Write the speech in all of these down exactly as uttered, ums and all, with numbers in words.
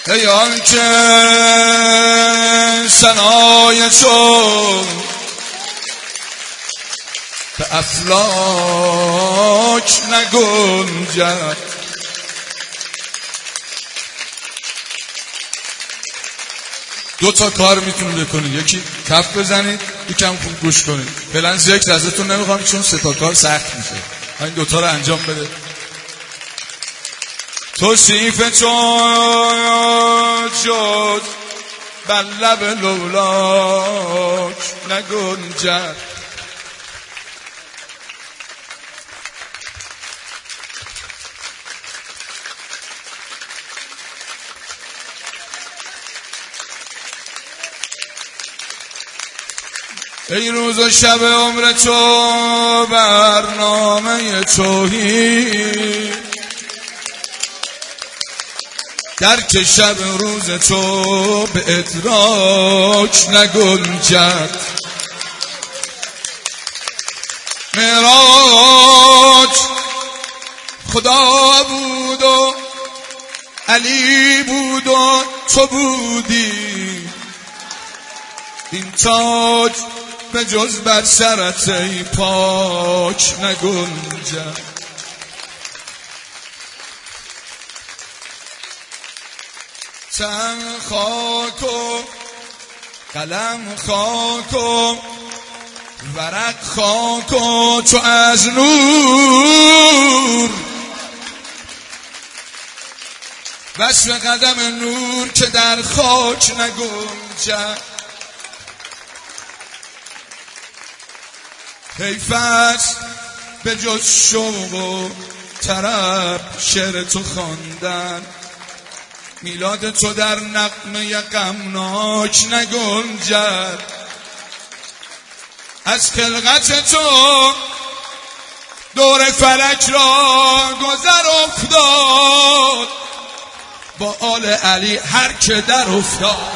ای آن که ثنای تو به افلاک نگنجد. دو تا کار میتونید بکنید، یکی کف بزنید، یکم خوب گوش کنید. فعلا ذکر ازتون نمیخوام چون سه تا کار سخت میشه. این دو تا رو انجام بده. توصیف تو جز بر لب لولاک نگنجد. ای روز و شب عمر تو برنامه توحید، درک شب روز تو به ادراک نگنجد. معراج خدا بود و علی بود و تو بودی، این تاج به جز بر سرت ای پاک نگنجد. تن خاک و قلم خاک و ورق خاک و تو از نور، وصف قدم نور که در خاک نگنجد. حیف است به جز شوق و طرب شعر تو خواندن، میلاد تو در نغمه غمناک نگنجد. از خلقت تو دور فلک را گذر افتاد، با آل علی هر که در افتاد.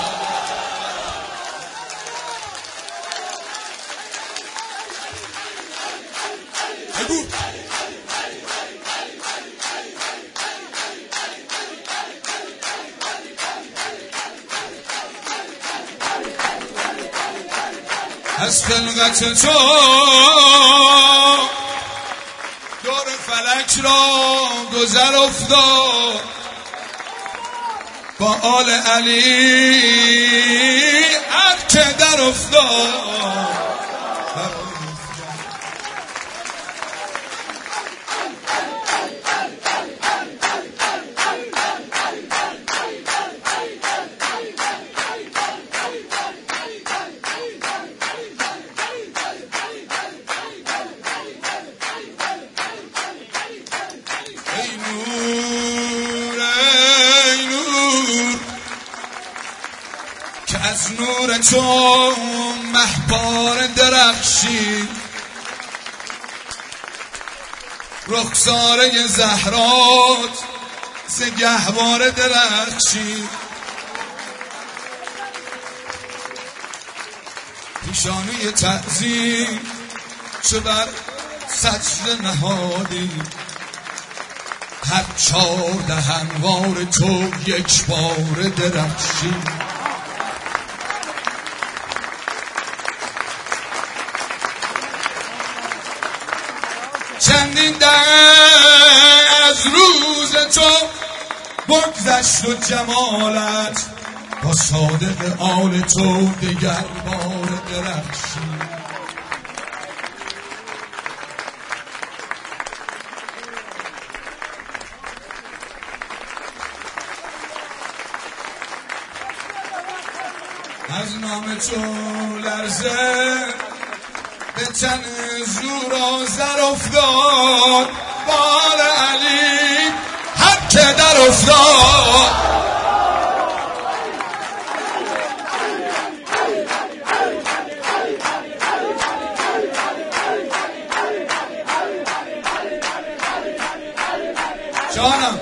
از خلقت تو دور فلک را گذر افتاد، با آل علی هر که در افتاد. از نور تو مهبار درخشید، رخساره زهرات ز گهواره درخشید. پیشانی تعظیم چه بر سجده نهادی، هر چار دهنوار تو یک بار درخشید. چندین در از روز تو بگذشت و جمالت، با صادق آل تو دگر بار درخشید. از نام تو لرزه به تن زور و زر افتاد، بال علی هر که در افتاد. جانم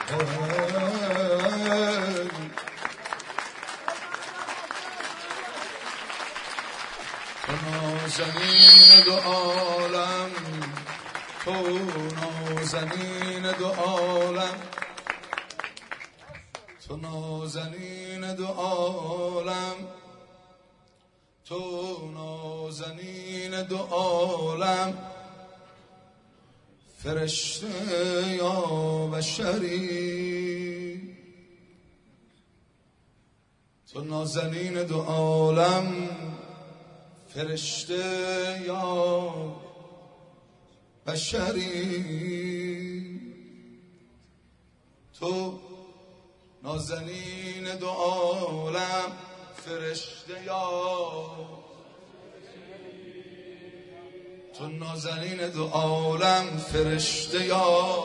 تو نازنین دو عالم، تو نازنین دو عالم، تو نازنین دو عالم، تو نازنین دو عالم، فرشته یا بشری. تو نازنین دو عالم، فرشته یا بشری. تو نازنین دو عالم، فرشته یا تو نازنین دو عالم، فرشته یا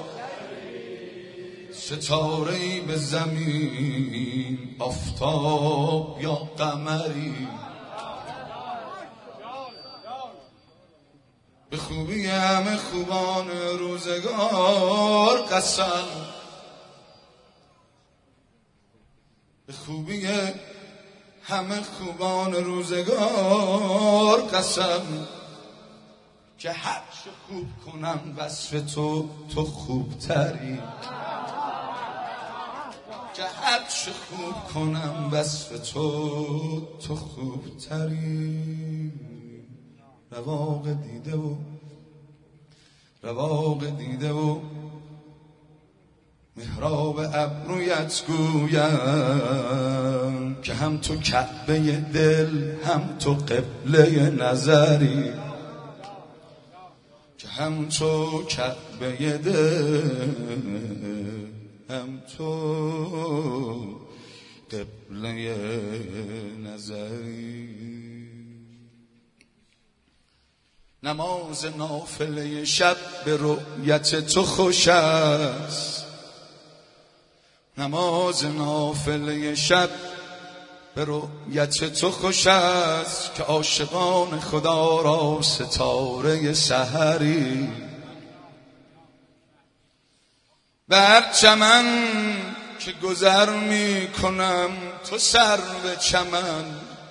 ستاره‌ای به زمین، آفتاب یا قمری. به خوبی همه خوبان روزگار قسم، به خوبی همه خوبان روزگار قسم، که هر چه خوب کنم وصف تو، تو خوبتری. که هر چه خوب کنم وصف تو، تو خوبتری. رواق دیده و رواق دیده و محراب ابرویت گویم، که هم تو کعبه دل، هم تو قبله نظری. که هم تو کعبه دل، هم تو قبله نظری. نماز نافله شب به رؤیت تو خوش است، نماز نافله شب به رؤیت تو خوش است، که عاشقان خدا را ستاره سحری. به هر چمن که گذر می کنم تو سرو چمن،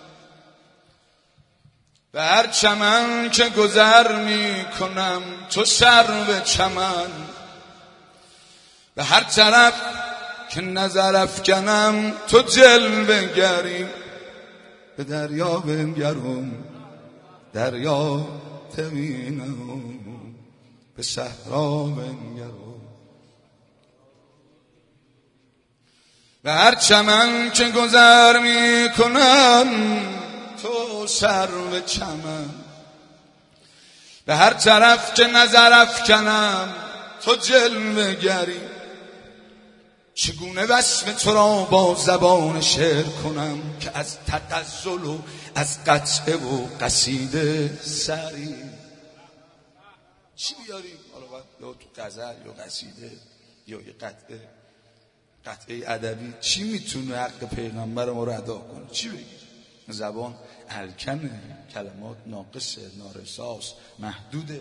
به هر چمن که گذر می کنم تو سرو چمن. به هر طرف که نظر افکنم تو جلوه گری. به دریا بنگرم دریا تبینم، به صحرا بنگرم. به هر چمن که گذر می کنم تو سرو چمن. به هر طرف که نظر افکنم تو جلوه گری. چگونه وصف تو را با زبان شعر کنم، که از تغزل و از قطعه و قصیده سری. چی بیاریم؟ حالا یا تو غزل یا قصیده یا یه قطعه قطعه ادبی، چی میتونه حق پیغمبر ما رو ادا کنه؟ چی بگیم؟ زبان الکنه، کلمات ناقصه، نارساست، محدوده.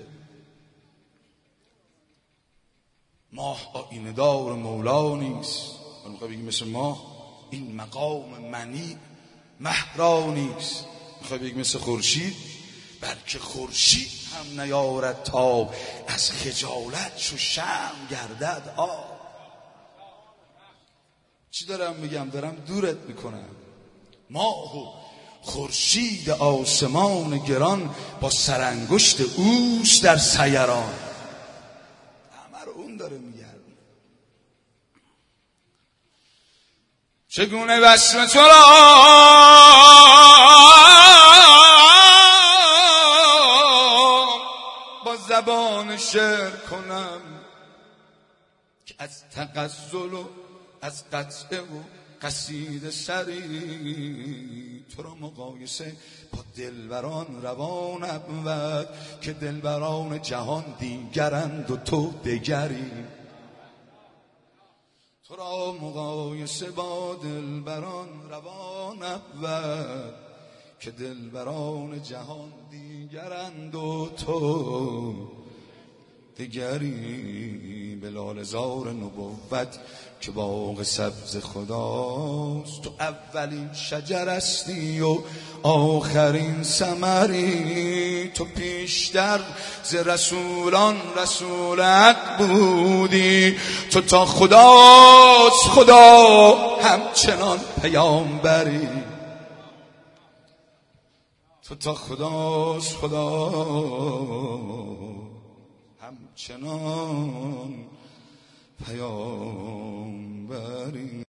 ماه آینه دار مولا نیست، ولی میخوای بگی مثل ماه این مقام منی مهرا نیست. میخوای بگی مثل خورشید، بلکه خورشید هم نیارد تاب، از خجالت چو شمع گردد آب. چی دارم میگم؟ دارم دورت میکنم. ماه و خورشید آسمان گران، با سرانگشت اوست در سیران. همه رو اون داره میگردونه. چگونه وصف تو را با زبان شعر کنم، که از تغزل و از قطعه و قصیده سری. تو را مقایسه با دلبران روان ابود، که دلبران جهان دیگرند و تو دگری. تو را مقایسه با دلبران روان ابود، که دلبران جهان دیگرند و تو دگری به لاله زار نبوت که باغ سبز خداست. تو اولین شجر هستی و آخرین ثمری، تو پیشتر ز رسولان رسول حق بودی، تو تا خداست خدا همچنان پیامبری، تو تا خداست خدا همچنان پیامبری.